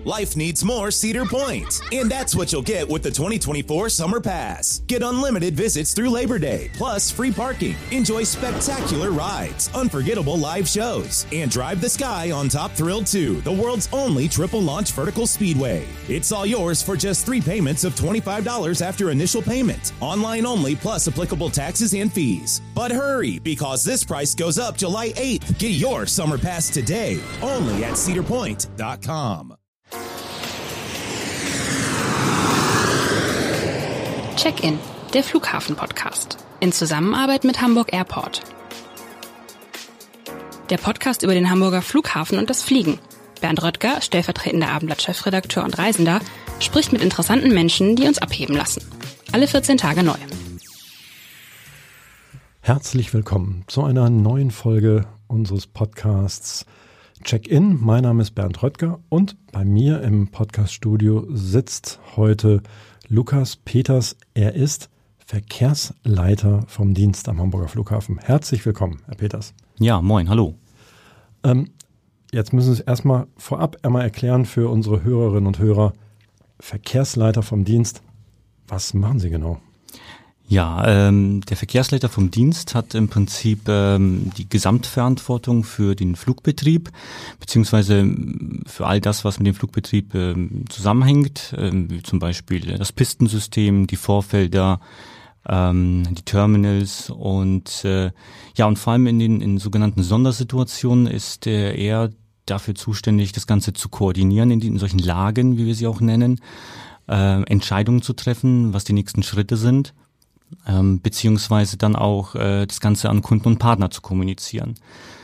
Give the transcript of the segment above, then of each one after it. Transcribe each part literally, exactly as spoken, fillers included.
Life needs more Cedar Point, and that's what you'll get with the twenty twenty-four Summer Pass. Get unlimited visits through Labor Day, plus free parking. Enjoy spectacular rides, unforgettable live shows, and drive the sky on Top Thrill two, the world's only triple-launch vertical speedway. It's all yours for just three payments of twenty-five dollars after initial payment. Online only, plus applicable taxes and fees. But hurry, because this price goes up July eighth. Get your Summer Pass today, only at cedar point dot com. Check-in, der Flughafen-Podcast, in Zusammenarbeit mit Hamburg Airport. Der Podcast über den Hamburger Flughafen und das Fliegen. Bernd Röttger, stellvertretender Abendblatt-Chefredakteur und Reisender, spricht mit interessanten Menschen, die uns abheben lassen. Alle vierzehn Tage neu. Herzlich willkommen zu einer neuen Folge unseres Podcasts Check-in. Mein Name ist Bernd Röttger und bei mir im Podcaststudio sitzt heute Lukas Peters. Er ist Verkehrsleiter vom Dienst am Hamburger Flughafen. Herzlich willkommen, Herr Peters. Ja, moin, hallo. Ähm, jetzt müssen Sie es erstmal vorab einmal erklären für unsere Hörerinnen und Hörer. Verkehrsleiter vom Dienst, was machen Sie genau? Ja, ähm, der Verkehrsleiter vom Dienst hat im Prinzip ähm, die Gesamtverantwortung für den Flugbetrieb, beziehungsweise für all das, was mit dem Flugbetrieb ähm, zusammenhängt, ähm, wie zum Beispiel das Pistensystem, die Vorfelder, ähm, die Terminals und äh, ja und vor allem in den in sogenannten Sondersituationen ist äh, er dafür zuständig, das Ganze zu koordinieren in, die, in solchen Lagen, wie wir sie auch nennen, äh, Entscheidungen zu treffen, was die nächsten Schritte sind. Ähm, beziehungsweise dann auch äh, das Ganze an Kunden und Partner zu kommunizieren.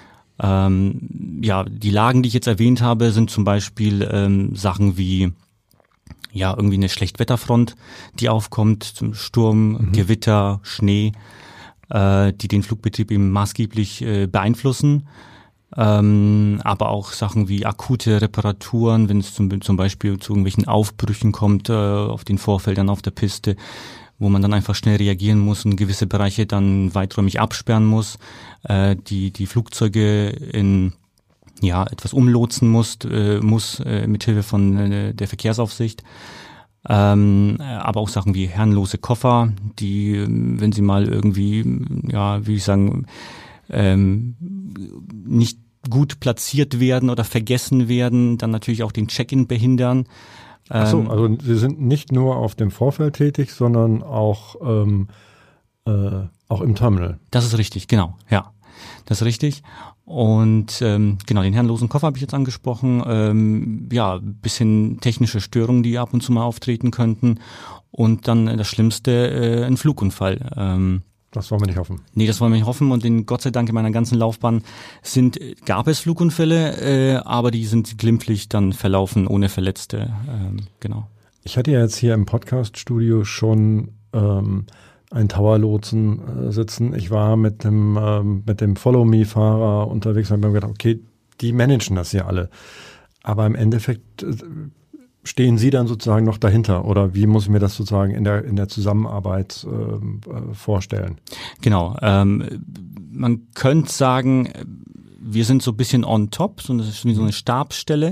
Ähm, ja, die Lagen, die ich jetzt erwähnt habe, sind zum Beispiel ähm, Sachen wie ja irgendwie eine Schlechtwetterfront, die aufkommt, zum Sturm, mhm. Gewitter, Schnee, äh, die den Flugbetrieb eben maßgeblich äh, beeinflussen. Ähm, aber auch Sachen wie akute Reparaturen, wenn es zum, zum Beispiel zu irgendwelchen Aufbrüchen kommt äh, auf den Vorfeldern auf der Piste, wo man dann einfach schnell reagieren muss und gewisse Bereiche dann weiträumig absperren muss, äh, die die Flugzeuge in ja etwas umlotsen muss, äh, muss äh, mithilfe von äh, der Verkehrsaufsicht. Ähm, aber auch Sachen wie herrenlose Koffer, die, wenn sie mal irgendwie, ja, wie ich sagen, ähm, nicht gut platziert werden oder vergessen werden, dann natürlich auch den Check-in behindern. Ach so, also Sie sind nicht nur auf dem Vorfeld tätig, sondern auch ähm, äh, auch im Terminal. Das ist richtig, genau, ja, das ist richtig. Und ähm, genau, den herrenlosen Koffer habe ich jetzt angesprochen. Ähm, ja, bisschen technische Störungen, die ab und zu mal auftreten könnten. Und dann das Schlimmste, äh, ein Flugunfall. Ähm, Das wollen wir nicht hoffen. Nee, das wollen wir nicht hoffen und in, Gott sei Dank in meiner ganzen Laufbahn sind, gab es Flugunfälle, äh, aber die sind glimpflich dann verlaufen, ohne Verletzte, ähm, genau. Ich hatte ja jetzt hier im Podcast-Studio schon ähm, einen Tower-Lotsen äh, sitzen. Ich war mit dem, ähm, mit dem Follow-Me-Fahrer unterwegs und habe mir gedacht, okay, die managen das ja alle. Aber im Endeffekt äh, stehen Sie dann sozusagen noch dahinter oder wie muss ich mir das sozusagen in der in der Zusammenarbeit äh, vorstellen? Genau, ähm, man könnte sagen, wir sind so ein bisschen on top, so eine, so eine Stabsstelle.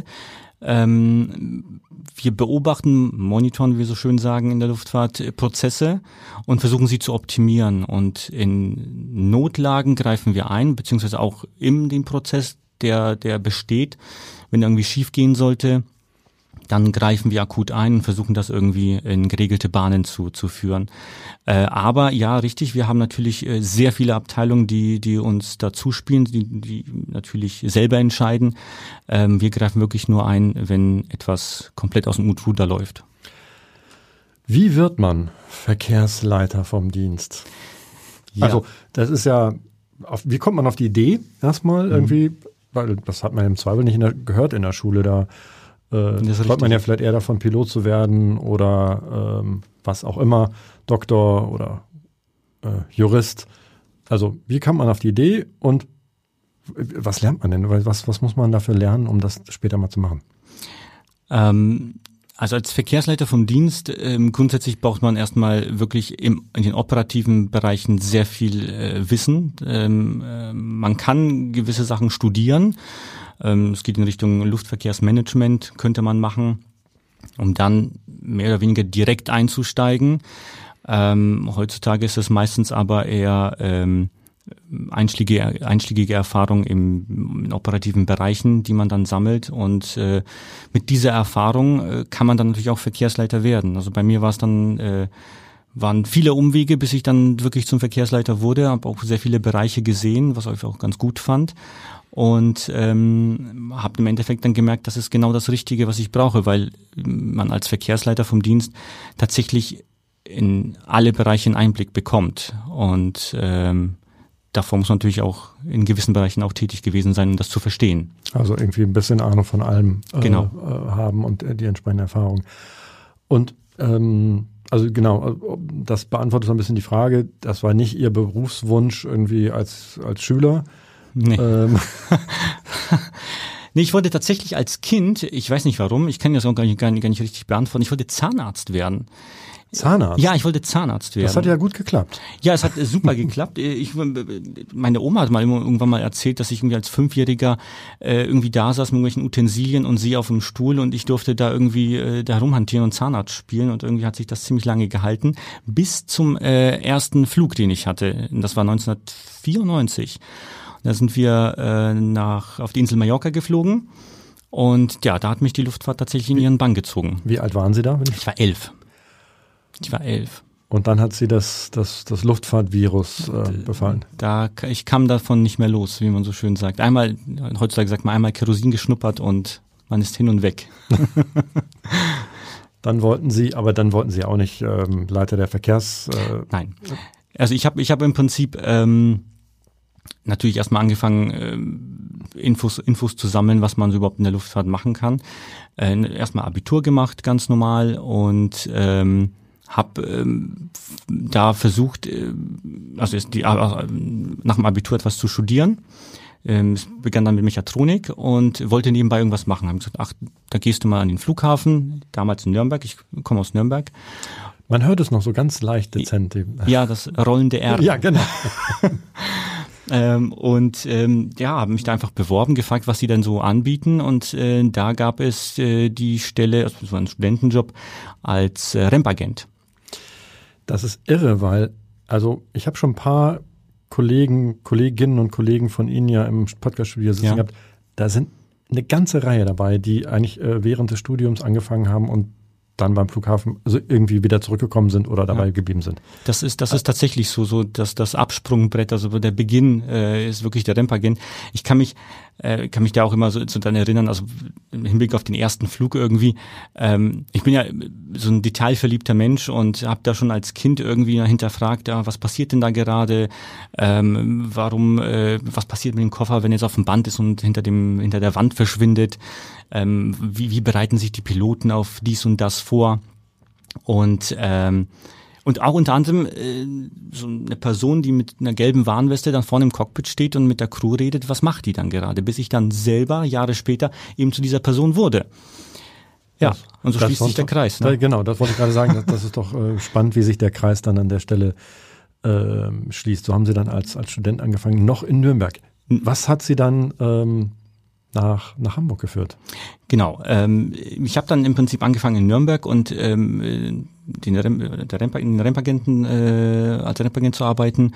Ähm, wir beobachten, monitoren, wie wir so schön sagen in der Luftfahrt, Prozesse und versuchen sie zu optimieren. Und in Notlagen greifen wir ein, beziehungsweise auch in den Prozess, der der besteht, wenn irgendwie schief gehen sollte. Dann greifen wir akut ein und versuchen das irgendwie in geregelte Bahnen zu, zu führen. Äh, aber ja, richtig, wir haben natürlich äh, sehr viele Abteilungen, die, die uns dazu spielen, die, die natürlich selber entscheiden. Ähm, wir greifen wirklich nur ein, wenn etwas komplett aus dem Ruder läuft. Wie wird man Verkehrsleiter vom Dienst? Ja. Also das ist ja, auf, wie kommt man auf die Idee erstmal irgendwie, mhm. weil das hat man im Zweifel nicht in der, gehört in der Schule, da Äh, träumt man ja vielleicht eher davon, Pilot zu werden oder ähm, was auch immer, Doktor oder äh, Jurist. Also wie kam man auf die Idee und was lernt man denn? Was, was muss man dafür lernen, um das später mal zu machen? Ähm, also als Verkehrsleiter vom Dienst, ähm, grundsätzlich braucht man erstmal wirklich im, in den operativen Bereichen sehr viel äh, Wissen. Ähm, äh, man kann gewisse Sachen studieren. Ähm, es geht in Richtung Luftverkehrsmanagement, könnte man machen, um dann mehr oder weniger direkt einzusteigen. Ähm, heutzutage ist es meistens aber eher ähm, einschlägige, einschlägige Erfahrung im, in operativen Bereichen, die man dann sammelt, und äh, mit dieser Erfahrung äh, kann man dann natürlich auch Verkehrsleiter werden. Also bei mir war es dann äh, waren viele Umwege, bis ich dann wirklich zum Verkehrsleiter wurde, habe auch sehr viele Bereiche gesehen, was ich auch ganz gut fand, und ähm, habe im Endeffekt dann gemerkt, das ist genau das Richtige, was ich brauche, weil man als Verkehrsleiter vom Dienst tatsächlich in alle Bereiche einen Einblick bekommt, und ähm, davor muss man natürlich auch in gewissen Bereichen auch tätig gewesen sein, um das zu verstehen. Also irgendwie ein bisschen Ahnung von allem äh, genau. äh, haben und äh, die entsprechende Erfahrung. Und ähm, also genau, das beantwortet so ein bisschen die Frage, das war nicht Ihr Berufswunsch irgendwie als, als Schüler? Nee. Ähm. Nee, ich wollte tatsächlich als Kind, ich weiß nicht warum, ich kann das auch gar nicht, gar nicht, gar nicht richtig beantworten, ich wollte Zahnarzt werden. Zahnarzt? Ja, ich wollte Zahnarzt werden. Das hat ja gut geklappt. Ja, es hat super geklappt. Ich, meine Oma hat mal irgendwann mal erzählt, dass ich irgendwie als Fünfjähriger äh, irgendwie da saß mit irgendwelchen Utensilien und sie auf dem Stuhl, und ich durfte da irgendwie äh, da rumhantieren und Zahnarzt spielen, und irgendwie hat sich das ziemlich lange gehalten, bis zum äh, ersten Flug, den ich hatte. Das war neunzehnhundertvierundneunzig. Da sind wir äh, nach auf die Insel Mallorca geflogen, und ja, da hat mich die Luftfahrt tatsächlich in ihren Bann gezogen. Wie alt waren Sie da? Ich war elf. Ich war elf. Und dann hat sie das, das, das Luftfahrtvirus äh, befallen. Da, ich kam davon nicht mehr los, wie man so schön sagt. Einmal, heutzutage sagt man einmal Kerosin geschnuppert und man ist hin und weg. Dann wollten Sie, aber dann wollten Sie auch nicht ähm, Leiter der Verkehrs... Äh, Nein. Also ich habe ich hab im Prinzip ähm, natürlich erstmal angefangen, ähm, Infos, Infos zu sammeln, was man so überhaupt in der Luftfahrt machen kann. Äh, erstmal Abitur gemacht, ganz normal, und ähm, habe ähm, da versucht, äh, also ist die, äh, nach dem Abitur etwas zu studieren. Ähm, es begann dann mit Mechatronik und wollte nebenbei irgendwas machen. Habe gesagt, ach, da gehst du mal an den Flughafen, damals in Nürnberg, ich komme aus Nürnberg. Man hört es noch so ganz leicht dezent. Ja, das rollende R. Ja, genau. ähm, und ähm, ja, habe mich da einfach beworben, gefragt, was sie denn so anbieten, und äh, da gab es äh, die Stelle, also das war ein Studentenjob, als äh, Rempagent. Das ist irre, weil, also ich habe schon ein paar Kollegen, Kolleginnen und Kollegen von Ihnen ja im Podcast-Studio sitzen ja. gehabt. Da sind eine ganze Reihe dabei, die eigentlich äh, während des Studiums angefangen haben und dann beim Flughafen also irgendwie wieder zurückgekommen sind oder dabei ja. geblieben sind. Das ist das ist tatsächlich so, so dass das Absprungbrett, also der Beginn äh, ist wirklich der Rempagent. Ich kann mich äh, kann mich da auch immer so, so dann erinnern, also im Hinblick auf den ersten Flug irgendwie. Ähm, ich bin ja so ein detailverliebter Mensch und habe da schon als Kind irgendwie hinterfragt, ja, was passiert denn da gerade? Ähm, warum? Äh, was passiert mit dem Koffer, wenn er jetzt auf dem Band ist und hinter dem hinter der Wand verschwindet? Ähm, wie, wie bereiten sich die Piloten auf dies und das vor? Und ähm, und auch unter anderem äh, so eine Person, die mit einer gelben Warnweste dann vorne im Cockpit steht und mit der Crew redet, was macht die dann gerade? Bis ich dann selber Jahre später eben zu dieser Person wurde. Ja, das, und so schließt sich der Kreis. Ne? Da, genau, das wollte ich gerade sagen. Das, das ist doch äh, spannend, wie sich der Kreis dann an der Stelle äh, schließt. So haben Sie dann als als Student angefangen, noch in Nürnberg. Was hat Sie dann ähm, nach nach Hamburg geführt? Genau, ähm, ich habe dann im Prinzip angefangen in Nürnberg und ähm, den, Rem, der Rempa, in den Rempagenten äh, als Rempagent zu arbeiten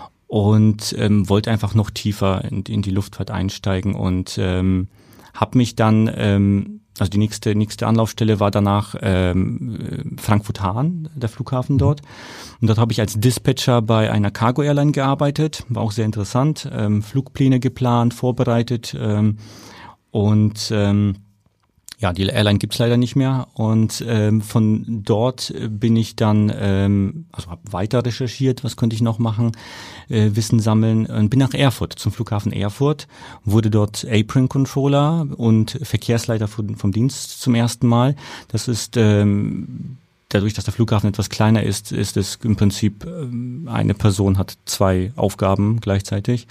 und ähm, wollte einfach noch tiefer in, in die Luftfahrt einsteigen und ähm, habe mich dann ähm, also die nächste nächste Anlaufstelle war danach ähm, Frankfurt-Hahn, der Flughafen dort. Und dort habe ich als Dispatcher bei einer Cargo-Airline gearbeitet. War auch sehr interessant. Ähm, Flugpläne geplant, vorbereitet. Ähm, und ähm, ja, die Airline gibt's leider nicht mehr. Und ähm, von dort bin ich dann, ähm, also habe weiter recherchiert, was könnte ich noch machen, äh, Wissen sammeln. Und bin nach Erfurt, zum Flughafen Erfurt, wurde dort Apron Controller und Verkehrsleiter vom, vom Dienst zum ersten Mal. Das ist ähm, dadurch, dass der Flughafen etwas kleiner ist, ist es im Prinzip ähm, eine Person hat zwei Aufgaben gleichzeitig.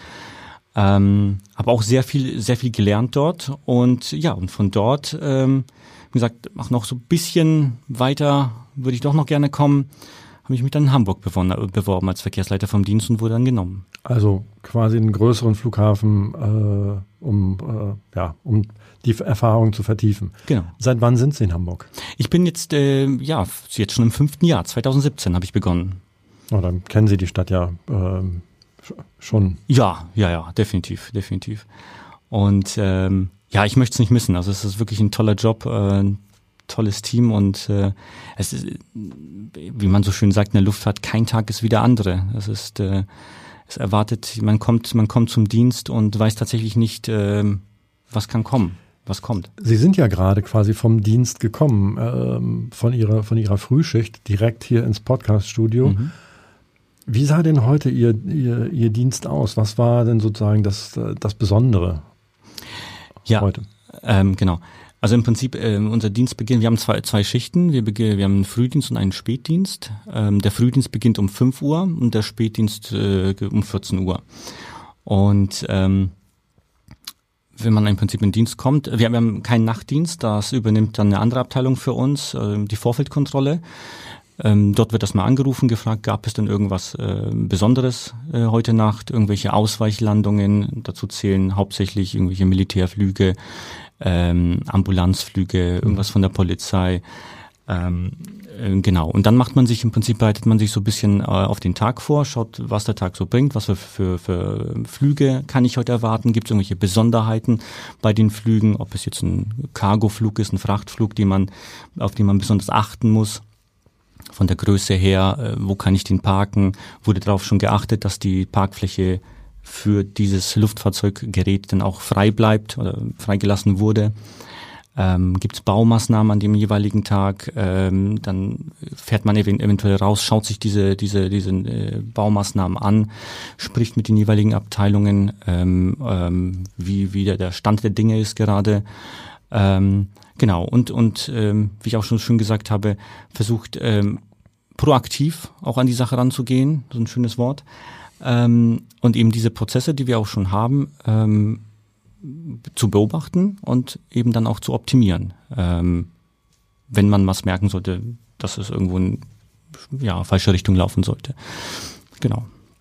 Ähm, habe auch sehr viel, sehr viel gelernt dort und ja, und von dort, ähm, wie gesagt, auch noch so ein bisschen weiter würde ich doch noch gerne kommen. habe ich mich dann in Hamburg beworben, beworben als Verkehrsleiter vom Dienst und wurde dann genommen. Also quasi einen größeren Flughafen, äh, um, äh, ja, um die Erfahrung zu vertiefen. Genau. Seit wann sind Sie in Hamburg? Ich bin jetzt, äh, ja, jetzt schon im fünften Jahr, zwanzig siebzehn habe ich begonnen. Oh, dann kennen Sie die Stadt ja ähm, schon. Ja, ja, ja, definitiv, definitiv. Und ähm, ja, ich möchte es nicht missen. Also es ist wirklich ein toller Job, äh, ein tolles Team und äh, es ist, wie man so schön sagt, in der Luftfahrt, kein Tag ist wie der andere. Es ist, äh, es erwartet, man kommt, man kommt zum Dienst und weiß tatsächlich nicht, äh, was kann kommen, was kommt. Sie sind ja gerade quasi vom Dienst gekommen, ähm, von Ihrer, von Ihrer Frühschicht direkt hier ins Podcast-Studio. Mhm. Wie sah denn heute Ihr, Ihr, Ihr Dienst aus? Was war denn sozusagen das, das Besondere ja, heute? Ähm, genau. Also im Prinzip äh, unser Dienstbeginn, wir haben zwei, zwei Schichten, wir, beginn, wir haben einen Frühdienst und einen Spätdienst. Ähm, der Frühdienst beginnt um fünf Uhr und der Spätdienst äh, um vierzehn Uhr. Und ähm, wenn man im Prinzip in den Dienst kommt, wir haben keinen Nachtdienst, das übernimmt dann eine andere Abteilung für uns, äh, die Vorfeldkontrolle. Ähm, dort wird erstmal angerufen, gefragt, gab es denn irgendwas äh, Besonderes äh, heute Nacht, irgendwelche Ausweichlandungen, dazu zählen hauptsächlich irgendwelche Militärflüge, ähm, Ambulanzflüge, irgendwas von der Polizei, ähm, äh, genau. Und dann macht man sich im Prinzip, bereitet man sich so ein bisschen äh, auf den Tag vor, schaut, was der Tag so bringt, was für, für, für Flüge kann ich heute erwarten, gibt es irgendwelche Besonderheiten bei den Flügen, ob es jetzt ein Cargoflug ist, ein Frachtflug, die man, auf die man besonders achten muss. Von der Größe her, äh, wo kann ich den parken? Wurde darauf schon geachtet, dass die Parkfläche für dieses Luftfahrzeuggerät dann auch frei bleibt oder freigelassen wurde? Ähm, gibt es Baumaßnahmen an dem jeweiligen Tag? Ähm, dann fährt man ev- eventuell raus, schaut sich diese diese diese äh, Baumaßnahmen an, spricht mit den jeweiligen Abteilungen, ähm, ähm, wie wie der, der Stand der Dinge ist gerade. Ähm, Genau, und und ähm, wie ich auch schon schön gesagt habe, versucht ähm, proaktiv auch an die Sache ranzugehen, so ein schönes Wort, ähm, und eben diese Prozesse, die wir auch schon haben, ähm, zu beobachten und eben dann auch zu optimieren, ähm, wenn man was merken sollte, dass es irgendwo in ja, falsche Richtung laufen sollte. Genau.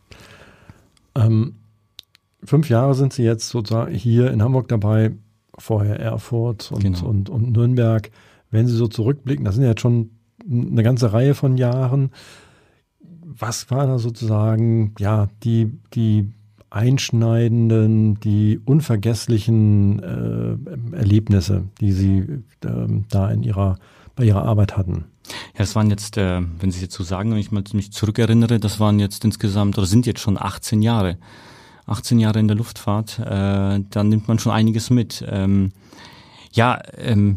Ähm, fünf Jahre sind Sie jetzt sozusagen hier in Hamburg dabei, vorher Erfurt und, genau. und, und Nürnberg. Wenn Sie so zurückblicken, das sind ja jetzt schon eine ganze Reihe von Jahren. Was war da sozusagen ja die, die einschneidenden, die unvergesslichen äh, Erlebnisse, die Sie äh, da in Ihrer, bei Ihrer Arbeit hatten? Ja, das waren jetzt, äh, wenn Sie es jetzt so sagen, wenn ich mal mich zurückerinnere, das waren jetzt insgesamt, oder sind jetzt schon achtzehn Jahre. achtzehn Jahre in der Luftfahrt, äh, dann nimmt man schon einiges mit. Ähm, ja, ähm,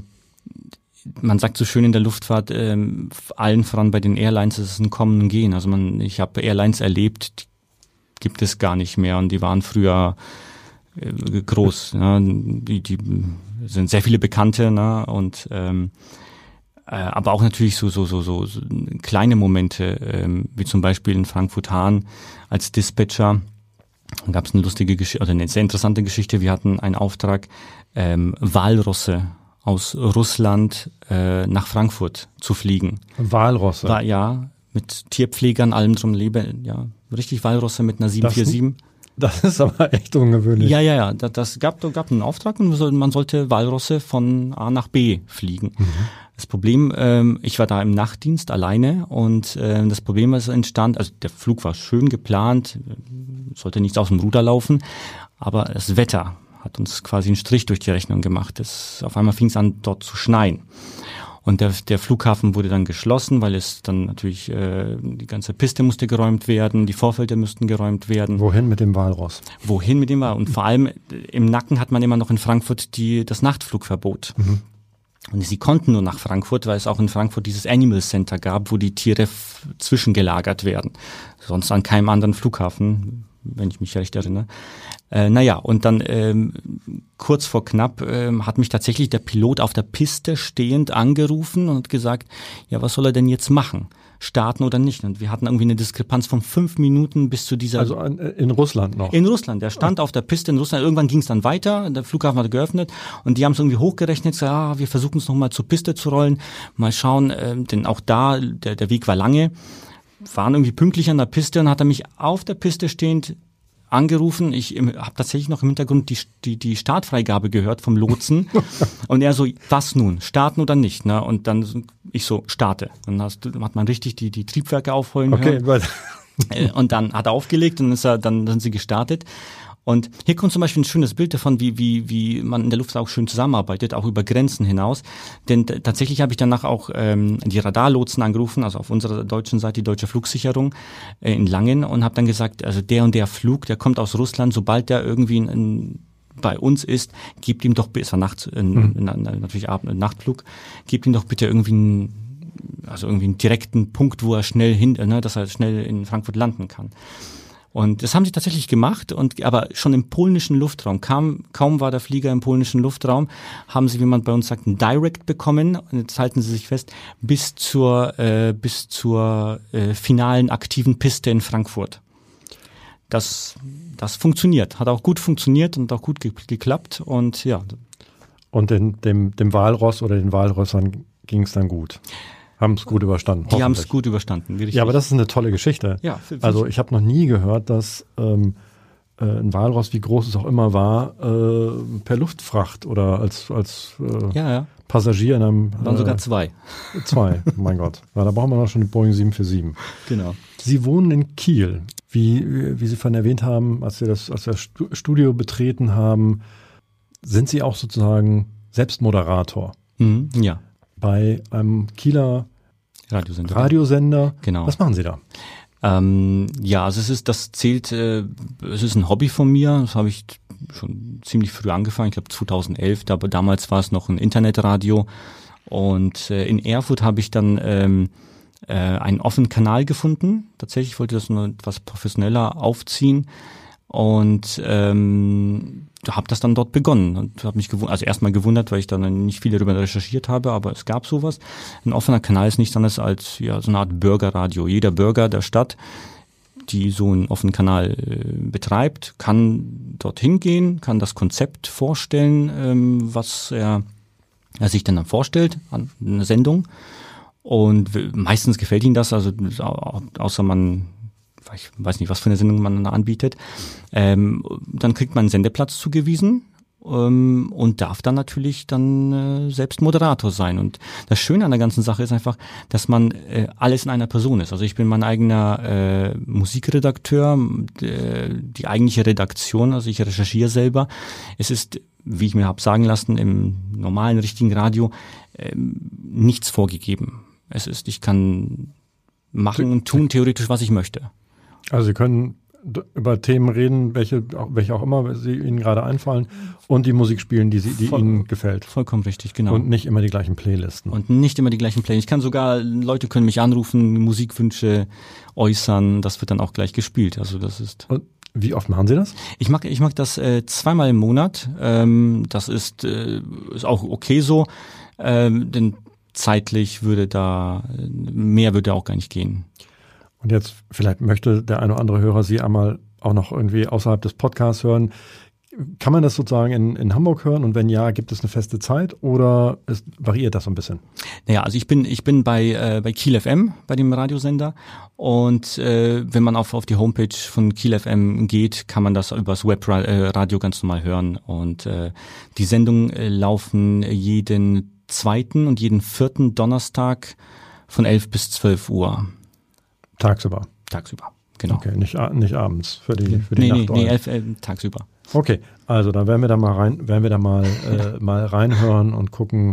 man sagt so schön in der Luftfahrt, ähm, allen voran bei den Airlines ist es ein Kommen und Gehen. Also man, ich habe Airlines erlebt, die gibt es gar nicht mehr und die waren früher äh, groß. Ne? Die, die sind sehr viele Bekannte, ne? Und ähm, äh, aber auch natürlich so so so so, so kleine Momente, ähm, wie zum Beispiel in Frankfurt-Hahn als Dispatcher. Dann gab es eine lustige Geschichte, oder eine sehr interessante Geschichte. Wir hatten einen Auftrag, ähm, Walrosse aus Russland äh, nach Frankfurt zu fliegen. Walrosse? War, ja, mit Tierpflegern, allem drum leben, ja, richtig Walrosse mit einer sieben vier sieben. Das, das ist aber echt ungewöhnlich. Ja, ja, ja, das, das gab, gab einen Auftrag und man sollte Walrosse von A nach B fliegen. Mhm. Das Problem, ähm, ich war da im Nachtdienst alleine und äh, das Problem, was entstand, also der Flug war schön geplant, sollte nichts aus dem Ruder laufen, aber das Wetter hat uns quasi einen Strich durch die Rechnung gemacht. Das, auf einmal fing es an, dort zu schneien. Und der, der Flughafen wurde dann geschlossen, weil es dann natürlich, äh, die ganze Piste musste geräumt werden, die Vorfelder mussten geräumt werden. Wohin mit dem Walross? Wohin mit dem Walross? Und vor allem im Nacken hat man immer noch in Frankfurt die, das Nachtflugverbot. Mhm. Und sie konnten nur nach Frankfurt, weil es auch in Frankfurt dieses Animal Center gab, wo die Tiere f- zwischengelagert werden. Sonst an keinem anderen Flughafen, wenn ich mich recht erinnere. Äh, naja, und dann ähm, kurz vor knapp ähm, hat mich tatsächlich der Pilot auf der Piste stehend angerufen und hat gesagt, ja, was soll er denn jetzt machen? Starten oder nicht? Und wir hatten irgendwie eine Diskrepanz von fünf Minuten bis zu dieser... Also an, in Russland noch? In Russland. Der stand auf der Piste in Russland. Irgendwann ging es dann weiter. Der Flughafen hat geöffnet und die haben es irgendwie hochgerechnet. Gesagt, ah, wir versuchen es nochmal zur Piste zu rollen. Mal schauen, äh, denn auch da, der, der Weg war lange. waren irgendwie pünktlich an der Piste und hat er mich auf der Piste stehend angerufen. Ich habe tatsächlich noch im Hintergrund die, die, die Startfreigabe gehört vom Lotsen. Und er so, was nun? Starten oder nicht? Ne? Und dann ich so, starte. Dann hast, hat man richtig die, die Triebwerke aufheulen okay, hören. Und dann hat er aufgelegt und ist er, dann, dann sind sie gestartet. Und hier kommt zum Beispiel ein schönes Bild davon, wie, wie, wie man in der Luft auch schön zusammenarbeitet, auch über Grenzen hinaus. Denn t- tatsächlich habe ich danach auch ähm, die Radarlotsen angerufen, also auf unserer deutschen Seite, die Deutsche Flugsicherung äh, in Langen, und habe dann gesagt, also der und der Flug, der kommt aus Russland, sobald der irgendwie in, in, bei uns ist, gebt ihm doch, es war nachts, in, mhm. in, in, natürlich Abend, ein Nachtflug, gebt ihm doch bitte irgendwie einen, also irgendwie einen direkten Punkt, wo er schnell hin, ne, dass er schnell in Frankfurt landen kann. Und das haben sie tatsächlich gemacht, und aber schon im polnischen Luftraum, kam, kaum war der Flieger im polnischen Luftraum, haben sie, wie man bei uns sagt, einen Direct bekommen, und jetzt halten sie sich fest, bis zur, äh, bis zur äh, finalen aktiven Piste in Frankfurt. Das, das funktioniert, hat auch gut funktioniert und auch gut ge- geklappt und ja. Und den, dem, dem Walross oder den Walrössern ging es dann gut? Haben es gut überstanden. Die haben es gut überstanden. Ja, aber das ist eine tolle Geschichte. Ja, für, für also ich habe noch nie gehört, dass ähm, äh, ein Walross, wie groß es auch immer war, äh, per Luftfracht oder als, als äh, ja, ja. Passagier in einem... Waren äh, sogar zwei. Zwei, mein Gott. Ja, da brauchen wir noch schon die Boeing sieben vier sieben. Genau. Sie wohnen in Kiel. Wie, wie Sie vorhin erwähnt haben, als Sie das, als Sie das Studio betreten haben, sind Sie auch sozusagen Selbstmoderator. Mhm, ja. Bei einem Kieler Radiosender. Radiosender. Genau. Was machen Sie da? Ähm, ja, also es ist, das zählt, äh, es ist ein Hobby von mir. Das habe ich schon ziemlich früh angefangen. Ich glaube zweitausendelf. Da, damals war es noch ein Internetradio. Und äh, in Erfurt habe ich dann ähm, äh, einen offenen Kanal gefunden. Tatsächlich wollte ich das nur etwas professioneller aufziehen. Und ähm, habe das dann dort begonnen und habe mich gewundert, also erstmal gewundert, weil ich dann nicht viel darüber recherchiert habe, aber es gab sowas. Ein offener Kanal ist nichts anderes als ja so eine Art Bürgerradio. Jeder Bürger der Stadt, die so einen offenen Kanal äh, betreibt, kann dorthin gehen, kann das Konzept vorstellen, ähm, was er, er sich dann vorstellt an einer Sendung. Und w- meistens gefällt ihm das, also au- außer man ich weiß nicht, was für eine Sendung man da anbietet, ähm, dann kriegt man einen Sendeplatz zugewiesen ähm, und darf dann natürlich dann äh, selbst Moderator sein. Und das Schöne an der ganzen Sache ist einfach, dass man äh, alles in einer Person ist. Also ich bin mein eigener äh, Musikredakteur, äh, die eigentliche Redaktion, also ich recherchiere selber. Es ist, wie ich mir habe sagen lassen, im normalen, richtigen Radio äh, nichts vorgegeben. Es ist, ich kann machen und tun theoretisch, was ich möchte. Also Sie können d- über Themen reden, welche, welche auch immer Sie Ihnen gerade einfallen, und die Musik spielen, die, Sie, die Voll, Ihnen gefällt. Vollkommen richtig, genau. Und nicht immer die gleichen Playlisten. Und nicht immer die gleichen Playlists. Ich kann sogar, Leute können mich anrufen, Musikwünsche äußern, das wird dann auch gleich gespielt. Also das ist. Und wie oft machen Sie das? Ich mag, ich mag das äh, zweimal im Monat. Ähm, das ist, äh, ist auch okay so, ähm, denn zeitlich würde da, mehr würde auch gar nicht gehen. Und jetzt vielleicht möchte der eine oder andere Hörer Sie einmal auch noch irgendwie außerhalb des Podcasts hören. Kann man das sozusagen in, in Hamburg hören? Und wenn ja, gibt es eine feste Zeit oder es variiert das so ein bisschen? Naja, also ich bin ich bin bei äh, bei Kiel F M, bei dem Radiosender, und äh, wenn man auf auf die Homepage von Kiel F M geht, kann man das übers Webradio ganz normal hören. Und äh, die Sendungen äh, laufen jeden zweiten und jeden vierten Donnerstag von elf bis zwölf Uhr. Tagsüber? Tagsüber, genau. Okay, nicht, nicht abends für die, für die nee, Nacht. Nee, nee, elf, äh, tagsüber. Okay, also dann werden wir da mal rein, werden wir da mal, äh, mal reinhören und gucken,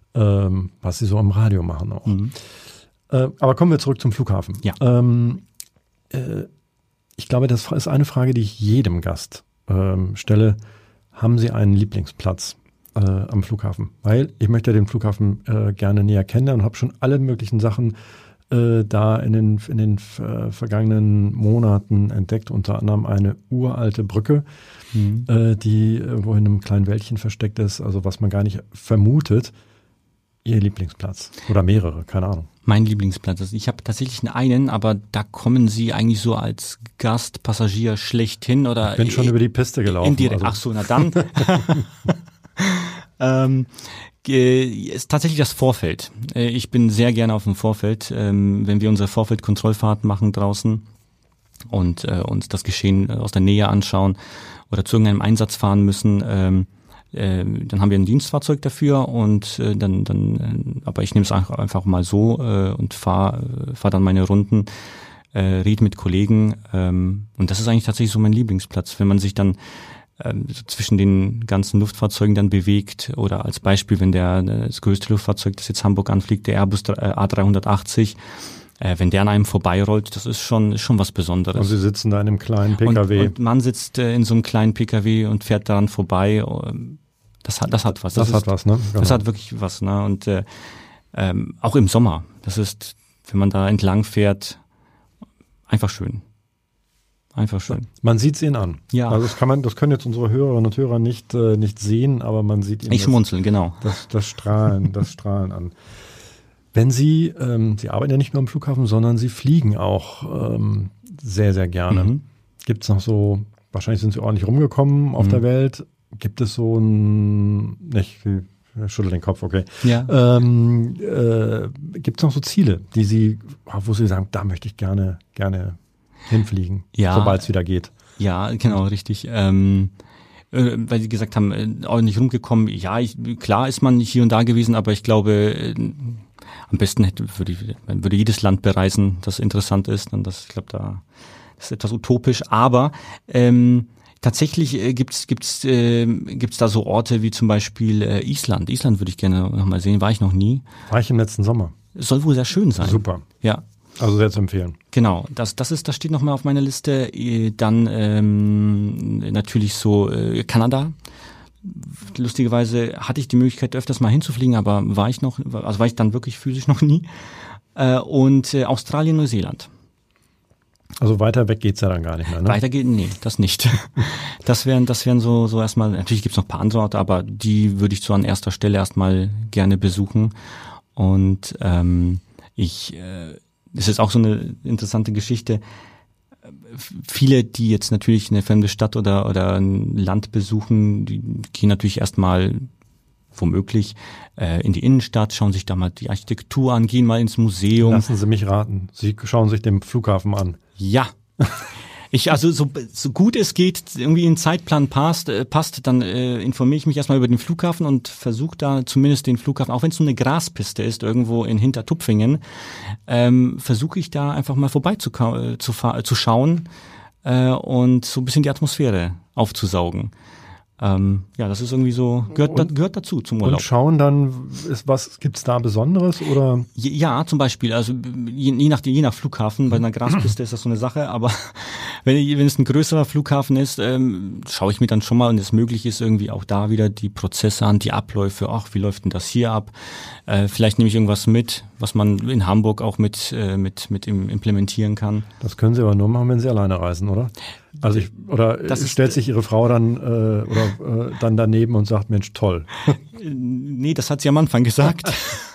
ähm, was Sie so im Radio machen auch. Mhm. Äh, aber kommen wir zurück zum Flughafen. Ja. Ähm, äh, ich glaube, das ist eine Frage, die ich jedem Gast ähm, stelle. Haben Sie einen Lieblingsplatz äh, am Flughafen? Weil ich möchte den Flughafen äh, gerne näher kennenlernen und habe schon alle möglichen Sachen äh, da in den, in den äh, vergangenen Monaten entdeckt. Unter anderem eine uralte Brücke, mhm. äh, die irgendwo in einem kleinen Wäldchen versteckt ist, also was man gar nicht vermutet. Ihr Lieblingsplatz oder mehrere, keine Ahnung. Mein Lieblingsplatz. Also ich habe tatsächlich einen, aber da kommen Sie eigentlich so als Gastpassagier schlechthin oder. Ich bin schon über die Piste gelaufen. Indirekt. Also. Ach so, na dann. ähm, ist tatsächlich das Vorfeld. Ich bin sehr gerne auf dem Vorfeld, ähm, wenn wir unsere Vorfeldkontrollfahrt machen draußen und äh, uns das Geschehen aus der Nähe anschauen oder zu irgendeinem Einsatz fahren müssen. Ähm, äh, dann haben wir ein Dienstfahrzeug dafür und äh, dann, dann, äh, aber ich nehme es einfach mal so äh, und fahre fahr dann meine Runden. Äh, rede mit Kollegen ähm, und das ist eigentlich tatsächlich so mein Lieblingsplatz, wenn man sich dann ähm, so zwischen den ganzen Luftfahrzeugen dann bewegt oder als Beispiel, wenn der das größte Luftfahrzeug, das jetzt Hamburg anfliegt, der Airbus A drei achtzig, äh, wenn der an einem vorbeirollt, das ist schon ist schon was Besonderes. Und Sie sitzen da in einem kleinen P K W. Und, und man sitzt äh, in so einem kleinen P K W und fährt daran vorbei. Das hat das hat was. Das, das hat ist, was, ne? Genau. Das hat wirklich was, ne? Und äh, ähm, auch im Sommer, das ist, wenn man da entlang fährt, einfach schön. Einfach schön. Man sieht es ihnen an. Ja. Also das kann man, das können jetzt unsere Hörerinnen und Hörer nicht, äh, nicht sehen, aber man sieht ihnen ich schmunzeln, genau. Das, das Strahlen, das Strahlen an. Wenn Sie, ähm, Sie arbeiten ja nicht nur am Flughafen, sondern Sie fliegen auch ähm, sehr, sehr gerne. Mhm. Gibt es noch so, wahrscheinlich sind Sie ordentlich rumgekommen auf mhm. der Welt. Gibt es so ein, nicht, ich schüttel den Kopf, okay. Ja. Ähm, äh, gibt es noch so Ziele, die Sie, wo Sie sagen, da möchte ich gerne, gerne hinfliegen, ja, sobald es wieder geht? Ja, genau, richtig. Ähm, äh, weil Sie gesagt haben, äh, ordentlich rumgekommen. Ja, ich, klar ist man hier und da gewesen, aber ich glaube, äh, am besten hätte, würde, würde jedes Land bereisen, das interessant ist. Und das, ich glaube, da das ist etwas utopisch. Aber ähm, tatsächlich äh, gibt's gibt's äh, gibt's da so Orte wie zum Beispiel äh, Island. Island würde ich gerne noch mal sehen. War ich noch nie. War ich im letzten Sommer. Soll wohl sehr schön sein. Super. Ja. Also sehr zu empfehlen. Genau, das das ist das steht noch mal auf meiner Liste. Dann ähm, natürlich so äh, Kanada. Lustigerweise hatte ich die Möglichkeit öfters mal hinzufliegen, aber war ich noch, also war ich dann wirklich physisch noch nie. Äh, und äh, Australien, Neuseeland. Also weiter weg geht's ja dann gar nicht mehr, ne? Weiter geht, nee, das nicht. Das wären, das wären so, so erstmal, natürlich gibt's noch ein paar andere Orte, aber die würde ich so an erster Stelle erstmal gerne besuchen. Und ähm, ich, äh, das ist auch so eine interessante Geschichte. Viele, die jetzt natürlich eine fremde Stadt oder, oder ein Land besuchen, die gehen natürlich erstmal womöglich äh, in die Innenstadt, schauen sich da mal die Architektur an, gehen mal ins Museum. Lassen Sie mich raten, Sie schauen sich den Flughafen an. Ja. Ich, also so, so gut es geht, irgendwie in den Zeitplan passt, äh, passt, dann äh, informiere ich mich erstmal über den Flughafen und versuche da zumindest den Flughafen, auch wenn es nur eine Graspiste ist, irgendwo in Hintertupfingen, ähm, versuche ich da einfach mal vorbei zu, äh, zu, zu schauen äh, und so ein bisschen die Atmosphäre aufzusaugen. Ähm, ja, das ist irgendwie so, gehört, und, da, gehört dazu zum Urlaub. Und schauen dann, ist was, gibt's da Besonderes oder? Ja, zum Beispiel, also je, je, nach, je nach Flughafen, bei einer Graspiste ist das so eine Sache, aber wenn, wenn es ein größerer Flughafen ist, ähm, schaue ich mir dann schon mal, und es möglich ist, irgendwie auch da wieder die Prozesse an, die Abläufe, ach, wie läuft denn das hier ab? Äh, vielleicht nehme ich irgendwas mit, was man in Hamburg auch mit, äh, mit, mit implementieren kann. Das können Sie aber nur machen, wenn Sie alleine reisen, oder? Also ich, oder das stellt ist, sich Ihre Frau dann äh, oder äh, dann daneben und sagt, Mensch, toll. Nee, das hat sie am Anfang gesagt.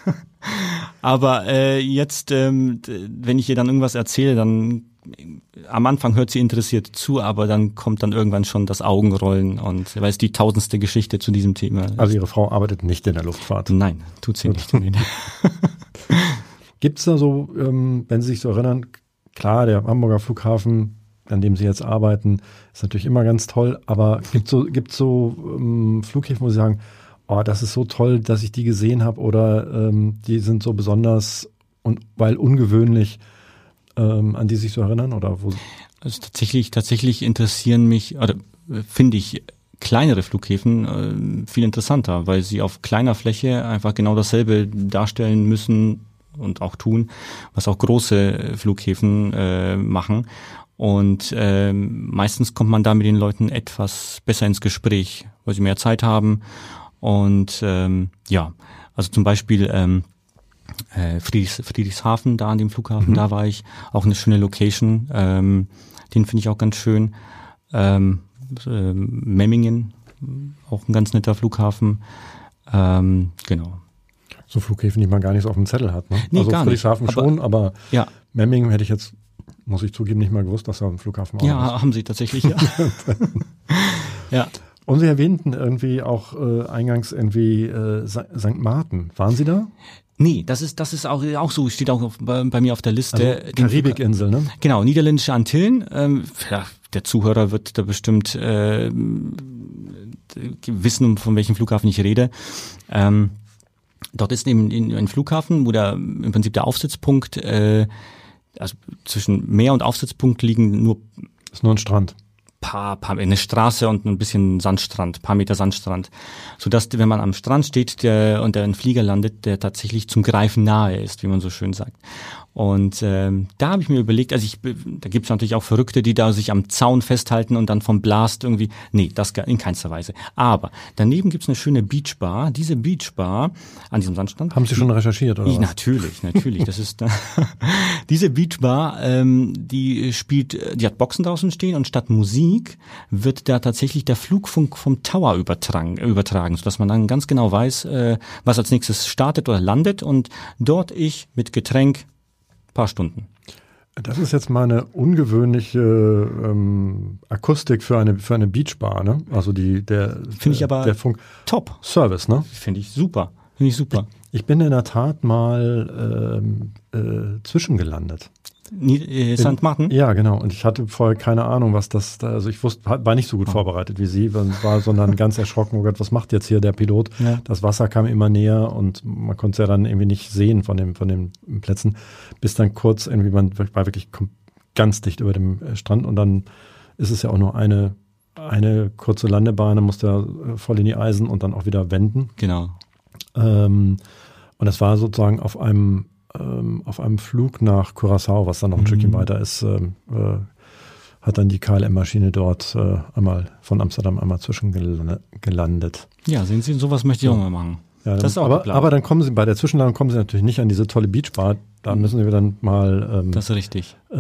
Aber äh, jetzt, ähm, wenn ich ihr dann irgendwas erzähle, dann am Anfang hört sie interessiert zu, aber dann kommt dann irgendwann schon das Augenrollen und weil es die tausendste Geschichte zu diesem Thema ist. Also Ihre Frau arbeitet nicht in der Luftfahrt? Nein, tut sie nicht. Gibt es da so, ähm, wenn Sie sich so erinnern, klar, der Hamburger Flughafen, an dem Sie jetzt arbeiten, ist natürlich immer ganz toll, aber gibt so gibt so ähm, Flughäfen, wo Sie sagen, oh, das ist so toll, dass ich die gesehen habe oder ähm, die sind so besonders und weil ungewöhnlich, ähm, an die sich so erinnern oder wo? Also tatsächlich tatsächlich interessieren mich oder finde ich kleinere Flughäfen äh, viel interessanter, weil sie auf kleiner Fläche einfach genau dasselbe darstellen müssen und auch tun, was auch große Flughäfen äh, machen. Und ähm, meistens kommt man da mit den Leuten etwas besser ins Gespräch, weil sie mehr Zeit haben. Und ähm, ja, also zum Beispiel ähm, äh, Friedrichs, Friedrichshafen, da an dem Flughafen, mhm. da war ich. Auch eine schöne Location, ähm, den finde ich auch ganz schön. Ähm, äh, Memmingen, auch ein ganz netter Flughafen. Ähm, genau. So Flughäfen, die man gar nicht so auf dem Zettel hat, ne? Nee, also gar Friedrichshafen nicht. schon, aber, aber ja. Memmingen hätte ich jetzt, muss ich zugeben, nicht mal gewusst, dass da ein Flughafen auch ja, ist. haben sie tatsächlich, ja. Ja. Und Sie erwähnten irgendwie auch äh, eingangs irgendwie äh, Sankt Martin. Waren Sie da? Nee, das ist das ist auch auch so, steht auch auf, bei, bei mir auf der Liste. Also Karibikinsel, ne? Genau, niederländische Antillen. Ähm, ja, der Zuhörer wird da bestimmt äh, wissen, von welchem Flughafen ich rede. Ähm, dort ist eben ein Flughafen, wo der im Prinzip der Aufsitzpunkt, äh, also zwischen Meer und Aufsitzpunkt liegen nur ist nur ein Strand. Paar, paar, eine Straße und ein bisschen Sandstrand, paar Meter Sandstrand, sodass, wenn man am Strand steht der, und der ein Flieger landet, der tatsächlich zum Greifen nahe ist, wie man so schön sagt. Und ähm, da habe ich mir überlegt, also ich, da gibt es natürlich auch Verrückte, die da sich am Zaun festhalten und dann vom Blast irgendwie, nee, das in keinster Weise. Aber daneben gibt es eine schöne Beachbar. Diese Beachbar an diesem Sandstrand. Haben Sie schon recherchiert, oder ich, was? Natürlich, natürlich. Das ist diese Beachbar, ähm, die spielt, die hat Boxen draußen stehen und statt Musik wird da tatsächlich der Flugfunk vom Tower übertragen, übertragen, sodass man dann ganz genau weiß, äh, was als nächstes startet oder landet und dort ich mit Getränk paar Stunden. Das ist jetzt mal eine ungewöhnliche ähm, Akustik für eine für eine Beachbar, ne? Also die der finde ich aber der Funk top Service, ne? Finde ich super, finde ich super. Ich, ich bin in der Tat mal ähm, äh, zwischengelandet. Äh, Sankt Martin? Ja, genau. Und ich hatte vorher keine Ahnung, was das da, also ich wusste, war nicht so gut oh. vorbereitet wie Sie, war, sondern ganz erschrocken, oh Gott, was macht jetzt hier der Pilot? Ja. Das Wasser kam immer näher und man konnte es ja dann irgendwie nicht sehen von dem, von den Plätzen, bis dann kurz irgendwie, man war wirklich ganz dicht über dem Strand und dann ist es ja auch nur eine, eine kurze Landebahn, dann musste er voll in die Eisen und dann auch wieder wenden. Genau. Ähm, und das war sozusagen auf einem auf einem Flug nach Curaçao, was dann noch ein mhm. Stückchen weiter ist, äh, äh, hat dann die K L M-Maschine dort äh, einmal von Amsterdam einmal zwischengelandet. Ja, sehen Sie, sowas möchte ich ja. auch mal machen. Ja, das ist auch aber, aber dann kommen Sie, bei der Zwischenlandung kommen Sie natürlich nicht an diese tolle Beachbar, da müssen Sie dann mal ähm, das ist richtig. Äh,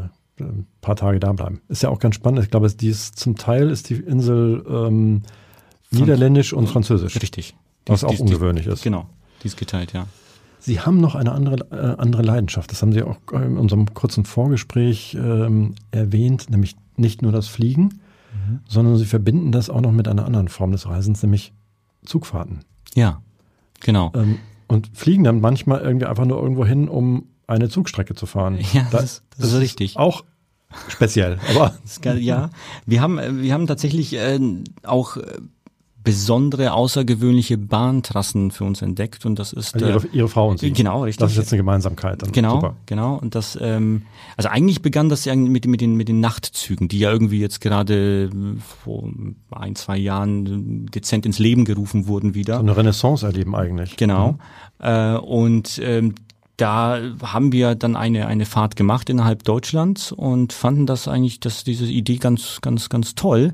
ein paar Tage da bleiben. Ist ja auch ganz spannend. Ich glaube, die ist, zum Teil ist die Insel ähm, niederländisch und französisch. Richtig. Was die, auch die, ungewöhnlich die, ist. Genau, die ist geteilt, ja. Sie haben noch eine andere, äh, andere Leidenschaft. Das haben Sie auch in unserem kurzen Vorgespräch ähm, erwähnt, nämlich nicht nur das Fliegen, mhm. sondern Sie verbinden das auch noch mit einer anderen Form des Reisens, nämlich Zugfahrten. Ja, genau. Ähm, und fliegen dann manchmal irgendwie einfach nur irgendwo hin, um eine Zugstrecke zu fahren. Ja, das, das, das ist richtig. Auch speziell, aber ja, wir haben, wir haben tatsächlich äh, auch äh, besondere, außergewöhnliche Bahntrassen für uns entdeckt und das ist also ihre, ihre Frau und Sie. Genau, richtig. Das ist jetzt eine Gemeinsamkeit. Dann. Genau, Super. genau. Und das, ähm, also eigentlich begann das ja mit, mit den mit den Nachtzügen, die ja irgendwie jetzt gerade vor ein, zwei Jahren dezent ins Leben gerufen wurden wieder. So eine Renaissance erleben eigentlich. Genau. Mhm. Äh, und ähm, da haben wir dann eine eine Fahrt gemacht innerhalb Deutschlands und fanden das eigentlich, dass diese Idee ganz ganz ganz toll.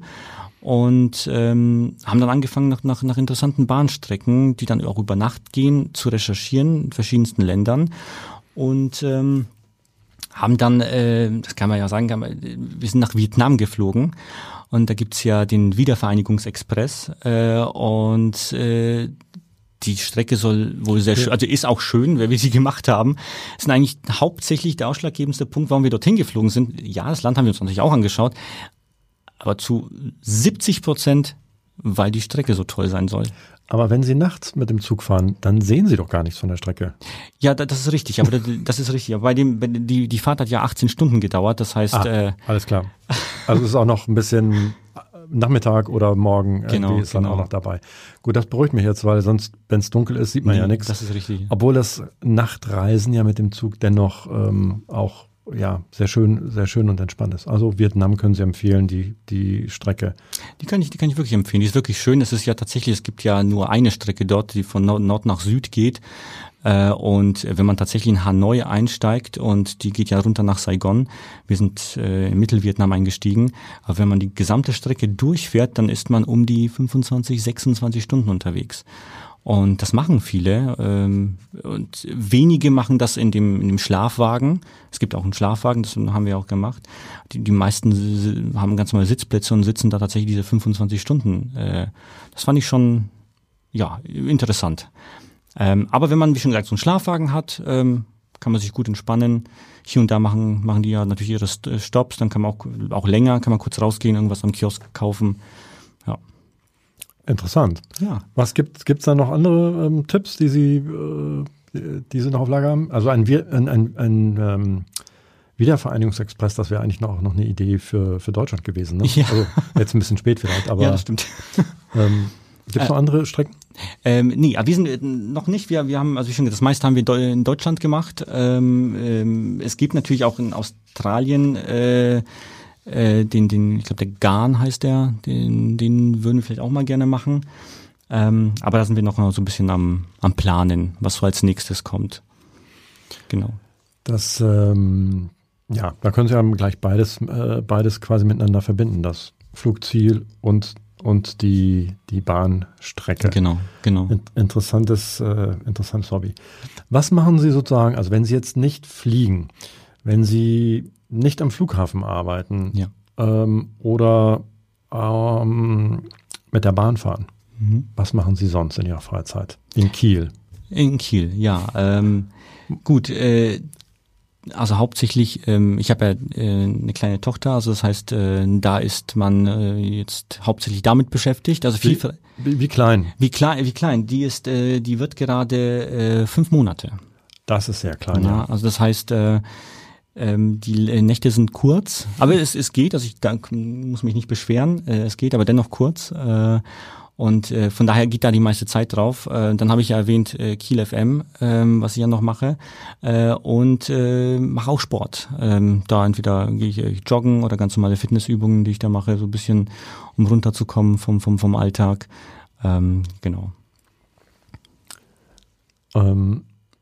Und ähm, haben dann angefangen, nach, nach, nach interessanten Bahnstrecken, die dann auch über Nacht gehen, zu recherchieren in verschiedensten Ländern. Und ähm, haben dann, äh, das kann man ja sagen, wir sind nach Vietnam geflogen. Und da gibt's ja den Wiedervereinigungsexpress. Äh, und äh, die Strecke soll wohl sehr schön, also ist auch schön, weil wir sie gemacht haben. Das ist eigentlich hauptsächlich der ausschlaggebendste Punkt, warum wir dorthin geflogen sind. Ja, das Land haben wir uns natürlich auch angeschaut. Aber zu siebzig Prozent, weil die Strecke so toll sein soll. Aber wenn Sie nachts mit dem Zug fahren, dann sehen Sie doch gar nichts von der Strecke. Ja, das ist richtig. Aber das ist richtig. Aber bei dem, die, die Fahrt hat ja achtzehn Stunden gedauert. Das heißt, ah, äh, alles klar. Also es ist auch noch ein bisschen Nachmittag oder morgen genau, ist dann genau. auch noch dabei. Gut, das beruhigt mich jetzt, weil sonst, wenn es dunkel ist, sieht man nee, ja nichts. Das ist richtig. Obwohl das Nachtreisen ja mit dem Zug dennoch ähm, auch ja, sehr schön, sehr schön und entspannt ist. Also Vietnam können Sie empfehlen, die, die Strecke. Die kann ich, die kann ich wirklich empfehlen. Die ist wirklich schön. Es ist ja tatsächlich, es gibt ja nur eine Strecke dort, die von Nord, Nord nach Süd geht. Äh, und wenn man tatsächlich in Hanoi einsteigt und die geht ja runter nach Saigon, wir sind äh, in Mittelvietnam eingestiegen, aber wenn man die gesamte Strecke durchfährt, dann ist man um die fünfundzwanzig, sechsundzwanzig Stunden unterwegs. Und das machen viele ähm, und wenige machen das in dem in dem Schlafwagen. Es gibt auch einen Schlafwagen, das haben wir auch gemacht. Die, die meisten haben ganz normale Sitzplätze und sitzen da tatsächlich diese fünfundzwanzig Stunden. Äh, das fand ich schon ja interessant. Ähm, aber wenn man, wie schon gesagt, so einen Schlafwagen hat, ähm, kann man sich gut entspannen. Hier und da machen machen die ja natürlich ihre Stops, dann kann man auch auch länger, kann man kurz rausgehen, irgendwas am Kiosk kaufen. Ja. Interessant. Ja. Was gibt gibt's da noch andere ähm, Tipps, die Sie, äh, die Sie noch auf Lager haben? Also ein, ein, ein, ein ähm, Wiedervereinigungsexpress, das wäre eigentlich noch, noch eine Idee für, für Deutschland gewesen. Ne? Ja. Also jetzt ein bisschen spät vielleicht, aber Ja, das stimmt. ähm, gibt es Äh, noch andere Strecken? Ähm, nee, aber wir sind äh, noch nicht. Wir, wir haben, also wie schon gesagt, das meiste haben wir in, in Deutschland gemacht. Ähm, ähm, es gibt natürlich auch in Australien äh, äh, den, den, ich glaube, der Garn heißt der, den, den würden wir vielleicht auch mal gerne machen. Ähm, aber da sind wir noch so ein bisschen am, am Planen, was so als nächstes kommt. Genau. Das, ähm, ja, da können Sie ja gleich beides, äh, beides quasi miteinander verbinden, das Flugziel und und die die Bahnstrecke. Genau, genau. In, interessantes, äh, interessantes Hobby. Was machen Sie sozusagen, also wenn Sie jetzt nicht fliegen, wenn Sie nicht am Flughafen arbeiten Ja. ähm, oder ähm, mit der Bahn fahren, Mhm. was machen Sie sonst in Ihrer Freizeit? In Kiel? In Kiel, ja. Ähm, gut, äh, also hauptsächlich, ähm, ich habe ja äh, eine kleine Tochter, also das heißt, äh, da ist man äh, jetzt hauptsächlich damit beschäftigt. Also viel, Wie, wie, wie klein? wie klein, wie klein. Die ist, äh, die wird gerade äh, fünf Monate. Das ist sehr klein, Ja, ja. also das heißt, äh, ähm, die äh, Nächte sind kurz, aber es, es geht. Also ich da, muss mich nicht beschweren. Äh, es geht, aber dennoch kurz. Äh, Und äh, von daher geht da die meiste Zeit drauf. Äh, dann habe ich ja erwähnt äh, Kiel F M, ähm, was ich ja noch mache. Äh, und äh, mache auch Sport. Ähm, da entweder gehe ich äh, joggen oder ganz normale Fitnessübungen, die ich da mache, so ein bisschen, um runterzukommen vom vom vom Alltag. Ähm, genau. Ähm,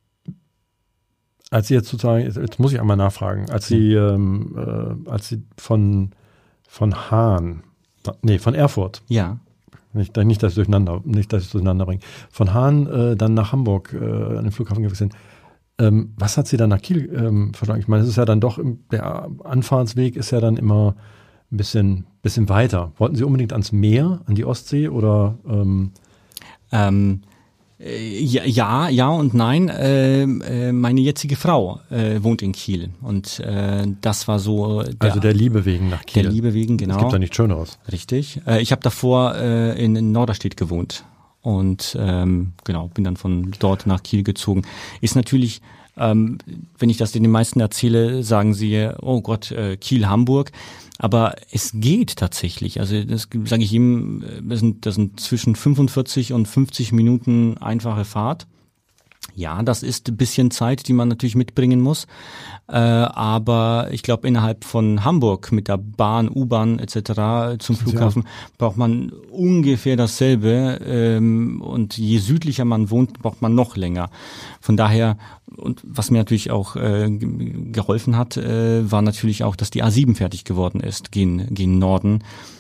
als Sie jetzt sozusagen, jetzt, jetzt muss ich einmal nachfragen, als Sie, ähm, äh, als Sie von, von Hahn, nee, von Erfurt, Ja. nicht, nicht dass ich durcheinander, nicht, dass ich durcheinander bringe, von Hahn äh, dann nach Hamburg äh, an den Flughafen gewechselt sind. Ähm, was hat Sie dann nach Kiel ähm, verschlagen? Ich meine, es ist ja dann doch, im, der Anfahrtsweg ist ja dann immer ein bisschen, bisschen weiter. Wollten Sie unbedingt ans Meer, an die Ostsee oder? Ähm Ähm, äh, ja, ja, ja und nein. Äh, äh, meine jetzige Frau äh, wohnt in Kiel und äh, das war so der, also der Liebe wegen nach Kiel. der Liebe wegen, genau. Es gibt ja nichts Schöneres. Richtig. Äh, ich habe davor äh, in, in Norderstedt gewohnt und ähm, genau, bin dann von dort nach Kiel gezogen. Ist natürlich, ähm, wenn ich das den meisten erzähle, sagen sie, oh Gott, äh, Kiel, Hamburg. Aber es geht tatsächlich. Also das sage ich ihm, das sind, das sind zwischen fünfundvierzig und fünfzig Minuten einfache Fahrt. Ja, das ist ein bisschen Zeit, die man natürlich mitbringen muss. Äh, aber ich glaube, innerhalb von Hamburg mit der Bahn, U-Bahn et cetera zum Flughafen ja. braucht man ungefähr dasselbe. Ähm, und je südlicher man wohnt, braucht man noch länger. Von daher, und was mir natürlich auch äh, geholfen hat, äh, war natürlich auch, dass die A sieben fertig geworden ist, gegen, gegen Norden.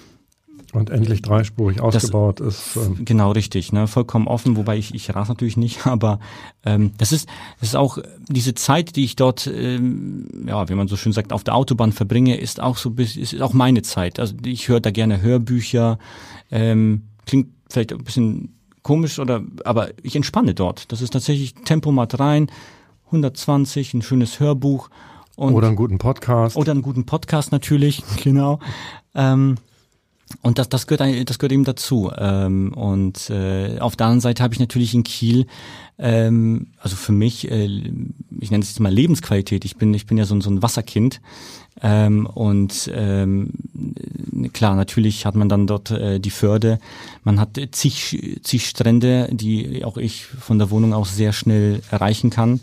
Und endlich dreispurig ausgebaut das, ist. Ähm genau, richtig, ne, vollkommen offen, wobei ich, ich rase natürlich nicht, aber ähm, das ist das ist auch diese Zeit, die ich dort, ähm, ja, wie man so schön sagt, auf der Autobahn verbringe, ist auch so bis ist auch meine Zeit. Also ich höre da gerne Hörbücher, ähm, klingt vielleicht ein bisschen komisch oder, aber ich entspanne dort. Das ist tatsächlich Tempomat rein, hundertzwanzig, ein schönes Hörbuch und oder einen guten Podcast. Oder einen guten Podcast natürlich, genau. Ähm, Und das, das gehört, das gehört eben dazu. Ähm, und äh, auf der anderen Seite habe ich natürlich in Kiel, ähm, also für mich, äh, ich nenne es jetzt mal Lebensqualität. Ich bin, ich bin ja so ein, so ein Wasserkind. Ähm, und ähm, klar, natürlich hat man dann dort äh, die Förde. Man hat zig, zig Strände, die auch ich von der Wohnung aus sehr schnell erreichen kann.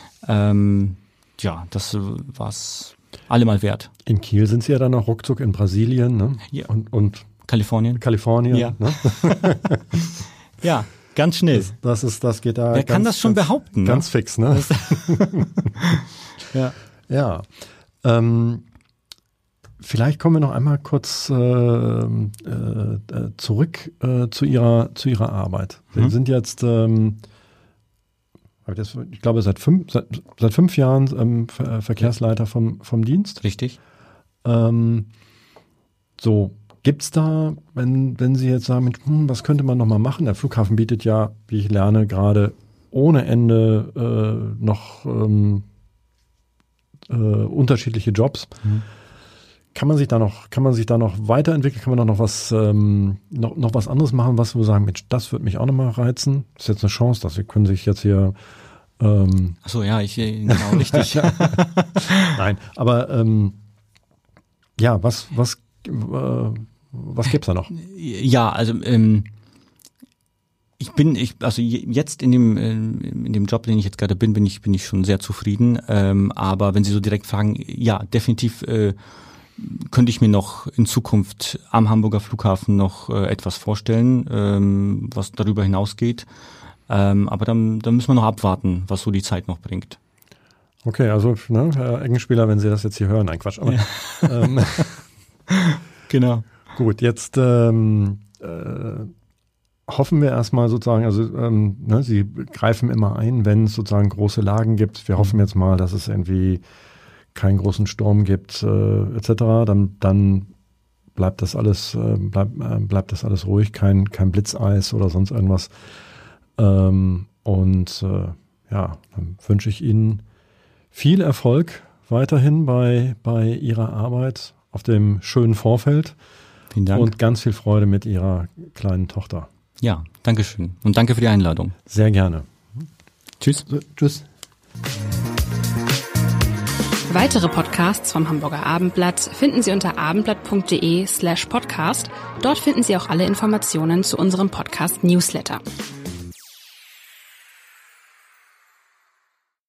Ähm, ja, das war's. Allemal wert. In Kiel sind Sie ja dann auch ruckzuck in Brasilien, ne? Ja. Und, und Kalifornien. Kalifornien. Ja. Ne? Ja, ganz schnell. Das, das ist, das geht da. Wer ganz, kann das schon ganz, behaupten? Ganz ne? fix, ne? Ja. Ja. Ähm, vielleicht kommen wir noch einmal kurz äh, äh, zurück äh, zu Ihrer zu Ihrer Arbeit. Sie Mhm. sind jetzt ähm, ich glaube, seit fünf, seit, seit fünf Jahren ähm, Ver- Verkehrsleiter vom, vom Dienst. Richtig. Ähm, so, gibt's da, wenn, wenn Sie jetzt sagen, Mensch, hm, was könnte man noch mal machen? Der Flughafen bietet ja, wie ich lerne, gerade ohne Ende äh, noch ähm, äh, unterschiedliche Jobs. Mhm. kann man sich da noch, kann man sich da noch weiterentwickeln? Kann man da noch was, ähm, noch, noch was anderes machen, was wir sagen, Mensch, das würde mich auch nochmal reizen? Das ist jetzt eine Chance, dass wir können sich jetzt hier ähm, Ach so, ja, ich genau richtig. Nein, aber ähm, ja, was, was, äh, was gibt's da noch? Ja, also ähm, ich bin, ich also jetzt in dem in dem Job, den ich jetzt gerade bin, bin ich bin ich schon sehr zufrieden. Ähm, aber wenn Sie so direkt fragen, ja, definitiv äh, könnte ich mir noch in Zukunft am Hamburger Flughafen noch äh, etwas vorstellen, ähm, was darüber hinausgeht. Ähm, aber dann, dann müssen wir noch abwarten, was so die Zeit noch bringt. Okay, also ne, Herr Eggenspieler, wenn Sie das jetzt hier hören, nein, Quatsch. Aber, ja. ähm, genau. Gut, jetzt ähm, äh, hoffen wir erstmal sozusagen, also ähm, ne, Sie greifen immer ein, wenn es sozusagen große Lagen gibt. Wir hoffen jetzt mal, dass es irgendwie keinen großen Sturm gibt, äh, et cetera. Dann, dann bleibt das alles, äh, bleib, äh, bleibt das alles ruhig, kein, kein Blitzeis oder sonst irgendwas. Ähm, und äh, ja, dann wünsche ich Ihnen viel Erfolg weiterhin bei, bei Ihrer Arbeit auf dem schönen Vorfeld. Vielen Dank. Und ganz viel Freude mit Ihrer kleinen Tochter. Ja, danke schön. Und danke für die Einladung. Sehr gerne. Tschüss. Tschüss. Weitere Podcasts vom Hamburger Abendblatt finden Sie unter abendblatt.de slash podcast. Dort finden Sie auch alle Informationen zu unserem Podcast-Newsletter.